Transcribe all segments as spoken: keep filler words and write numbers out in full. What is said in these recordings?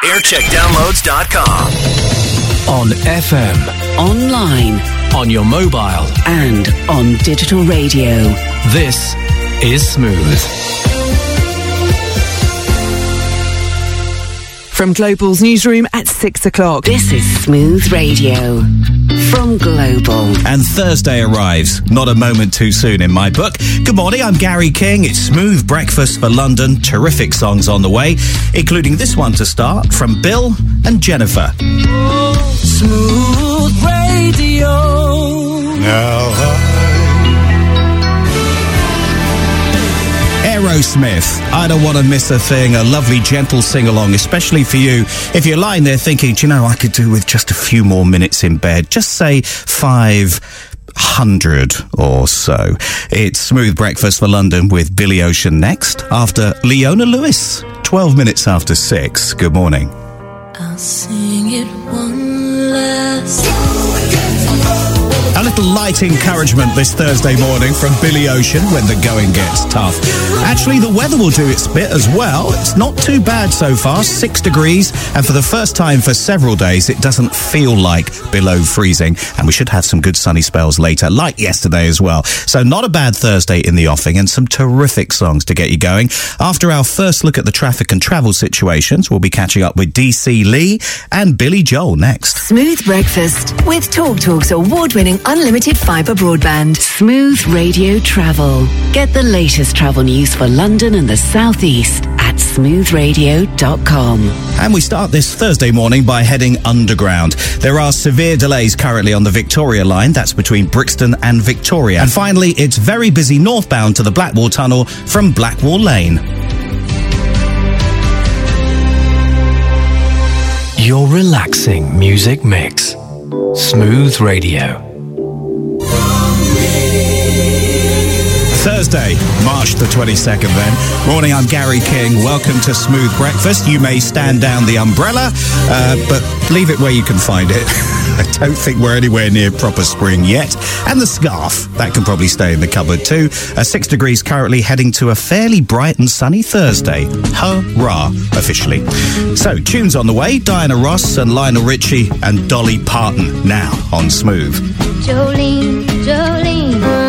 aircheck downloads dot com. On F M. Online. On your mobile. And on digital radio. This is Smooth. From Global's newsroom at six o'clock. This is Smooth Radio. From Global. And Thursday arrives. Not a moment too soon in my book. Good morning, I'm Gary King. It's Smooth Breakfast for London. Terrific songs on the way, including this one to start from Bill and Jennifer. Oh, Smooth Radio. Now I... Aerosmith, I Don't Want to Miss a Thing, a lovely gentle sing-along, especially for you. If you're lying there thinking, do you know, I could do with just a few more minutes in bed, just say five hundred or so. It's Smooth Breakfast for London with Billy Ocean next, after Leona Lewis, twelve minutes after six. Good morning. I'll sing it one last time. A little light encouragement this Thursday morning from Billy Ocean when the going gets tough. Actually, the weather will do its bit as well. It's not too bad so far, six degrees, and for the first time for several days, it doesn't feel like below freezing, and we should have some good sunny spells later, like yesterday as well. So not a bad Thursday in the offing, and some terrific songs to get you going. After our first look at the traffic and travel situations, we'll be catching up with D C Lee and Billy Joel next. Smooth Breakfast with Talk Talk's award-winning unlimited fibre broadband. Smooth Radio Travel. Get the latest travel news for London and the South East at smooth radio dot com. And we start this Thursday morning by heading underground. There are severe delays currently on the Victoria line. That's between Brixton and Victoria. And finally, it's very busy northbound to the Blackwall Tunnel from Blackwall Lane. Your relaxing music mix. Smooth Radio. Thursday, March the twenty-second then. Morning, I'm Gary King. Welcome to Smooth Breakfast. You may stand down the umbrella, uh, but leave it where you can find it. I don't think we're anywhere near proper spring yet. And the scarf, that can probably stay in the cupboard too. Uh, six degrees currently, heading to a fairly bright and sunny Thursday. Hurrah, officially. So, tunes on the way. Diana Ross and Lionel Richie and Dolly Parton now on Smooth. Jolene, Jolene.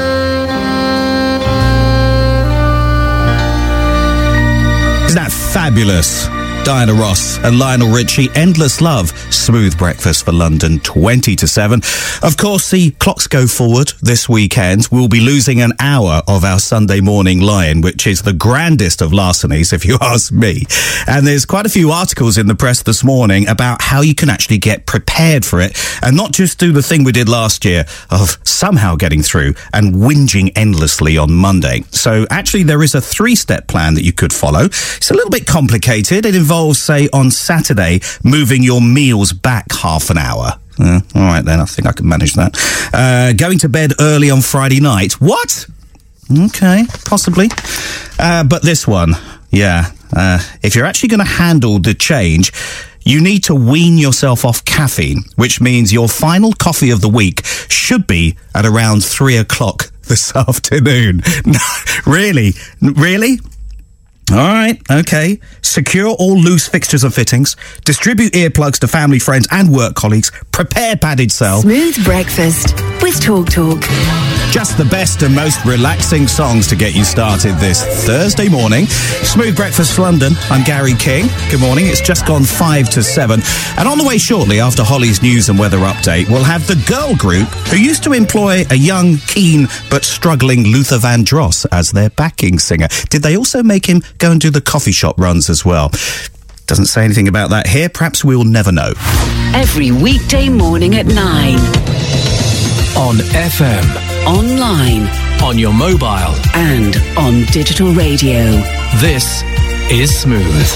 Isn't that fabulous? Diana Ross and Lionel Richie, Endless Love, Smooth Breakfast for London, twenty to seven. Of course, the clocks go forward this weekend. We'll be losing an hour of our Sunday morning line, which is the grandest of larcenies, if you ask me. And there's quite a few articles in the press this morning about how you can actually get prepared for it and not just do the thing we did last year of somehow getting through and whinging endlessly on Monday. So actually, there is a three-step plan that you could follow. It's a little bit complicated. It involves say, on Saturday, moving your meals back half an hour. Uh, all right, then. I think I can manage that. Uh, going to bed early on Friday night. What? Okay, possibly. Uh, but this one, yeah. Uh, if you're actually going to handle the change, you need to wean yourself off caffeine, which means your final coffee of the week should be at around three o'clock this afternoon. No, really? Really? All right, okay. Secure all loose fixtures and fittings. Distribute earplugs to family, friends and work colleagues. Prepare padded cell. Smooth Breakfast with Talk Talk. Just the best and most relaxing songs to get you started this Thursday morning. Smooth Breakfast London. I'm Gary King. Good morning. It's just gone five to seven. And on the way shortly, after Holly's news and weather update, we'll have the girl group who used to employ a young, keen but struggling Luther Vandross as their backing singer. Did they also make him go and do the coffee shop runs as well? Doesn't say anything about that here. Perhaps we'll never know. Every weekday morning at nine. On F M. Online. On your mobile. And on digital radio. This is Smooth.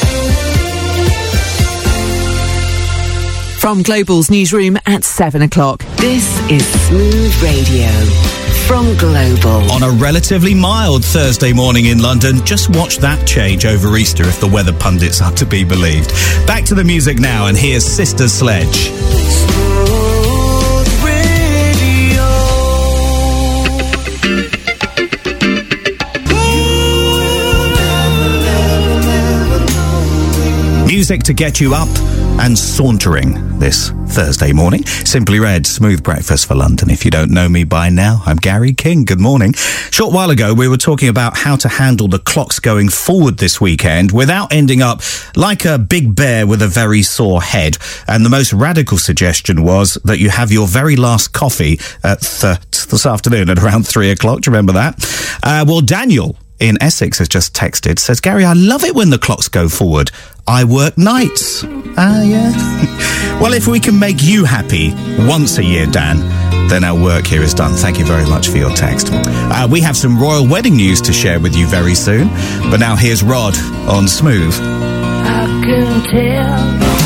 From Global's newsroom at seven o'clock. This is Smooth Radio. From Global. On a relatively mild Thursday morning in London, just watch that change over Easter if the weather pundits are to be believed. Back to the music now, and here's Sister Sledge. Music to get you up and sauntering this Thursday morning. Simply Red, Smooth Breakfast for London. If you don't know me by now, I'm Gary King. Good morning. Short while ago, we were talking about how to handle the clocks going forward this weekend without ending up like a big bear with a very sore head. And the most radical suggestion was that you have your very last coffee at th- this afternoon at around three o'clock. Do you remember that? Uh, well, Daniel in Essex has just texted, says, Gary, I love it when the clocks go forward. I work nights. Ah, uh, yeah. Well, if we can make you happy once a year, Dan, then our work here is done. Thank you very much for your text. Uh, we have some royal wedding news to share with you very soon. But now here's Rod on Smooth. I can tell.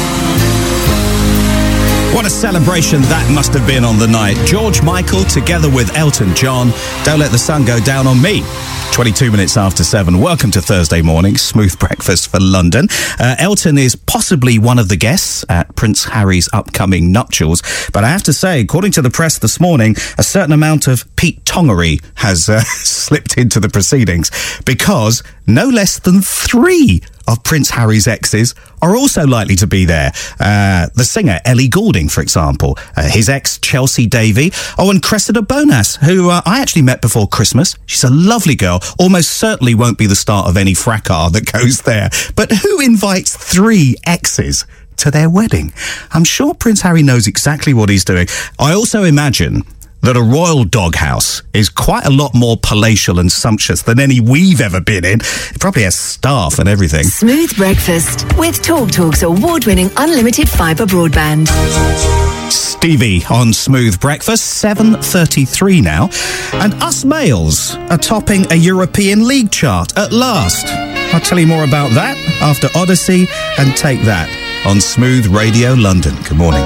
What a celebration that must have been on the night. George Michael together with Elton John. Don't Let the Sun Go Down on Me. twenty-two minutes after seven. Welcome to Thursday morning, Smooth Breakfast for London. Uh, Elton is possibly one of the guests at Prince Harry's upcoming nuptials. But I have to say, according to the press this morning, a certain amount of Pete Tongery has uh, slipped into the proceedings because no less than three of Prince Harry's exes are also likely to be there. Uh, the singer Ellie Goulding, for example, uh, his ex Chelsea Davy, oh, and Cressida Bonas, who uh, I actually met before Christmas. She's a lovely girl, almost certainly won't be the start of any fracas that goes there. But who invites three exes to their wedding? I'm sure Prince Harry knows exactly what he's doing. I also imagine that a royal doghouse is quite a lot more palatial and sumptuous than any we've ever been in. It probably has staff and everything. Smooth Breakfast with Talk Talk's award-winning unlimited fibre broadband. Stevie on Smooth Breakfast, seven thirty-three now. And Us Males are topping a European League chart at last. I'll tell you more about that after Odyssey and Take That on Smooth Radio London. Good morning.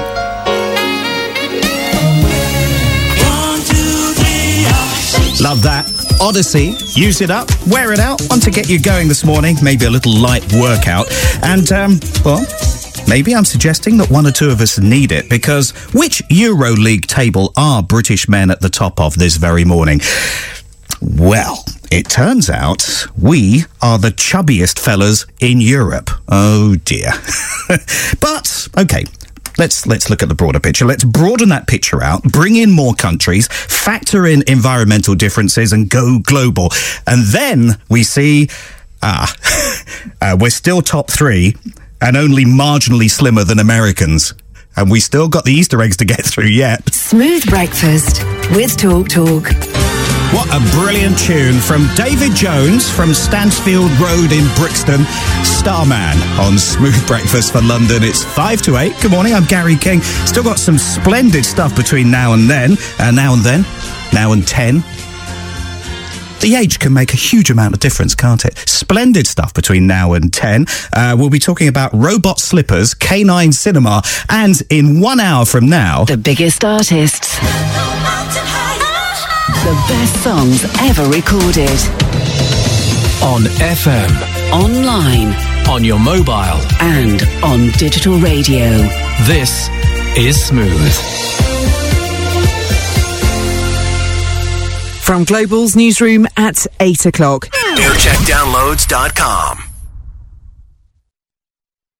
Love that. Odyssey, use it up, wear it out. Want to get you going this morning, maybe a little light workout. And, um, well, maybe I'm suggesting that one or two of us need it, because which EuroLeague table are British men at the top of this very morning? Well, it turns out we are the chubbiest fellas in Europe. Oh, dear. But, okay. Let's let's look at the broader picture. Let's broaden that picture out, bring in more countries, factor in environmental differences and go global. And then we see, ah, uh, we're still top three and only marginally slimmer than Americans. And we still got the Easter eggs to get through yet. Smooth Breakfast with Talk Talk. What a brilliant tune from David Jones from Stansfield Road in Brixton. Starman on Smooth Breakfast for London. It's five to eight. Good morning, I'm Gary King. Still got some splendid stuff between now and then. Uh, now and then. Now and ten. The age can make a huge amount of difference, can't it? Splendid stuff between now and ten. Uh, we'll be talking about Robot Slippers, K nine Cinema, and in one hour from now... The biggest artists. The best songs ever recorded. On F M. Online. On your mobile. And on digital radio. This is Smooth. From Global's newsroom at eight o'clock. aircheck downloads dot com.